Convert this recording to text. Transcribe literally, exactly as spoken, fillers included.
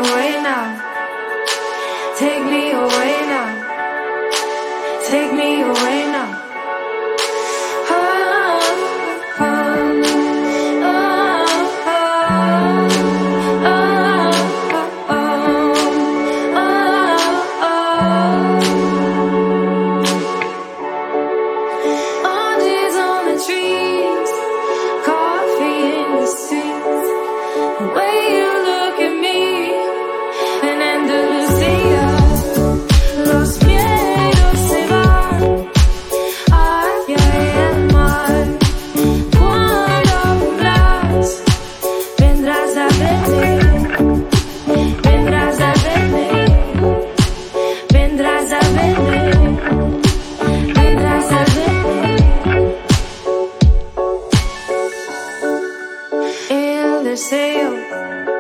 away now. Take me away now. Take me away now. Oh, oh, oh, oh, oh, oh, oh. Oranges on the trees, coffee in the streets. The way you look at me, en Andalucía, los miedos se van hacia el mar. Cuando vuelvas, vendrás a verme, vendrás a verme, vendrás a verme, vendrás a verme. El deseo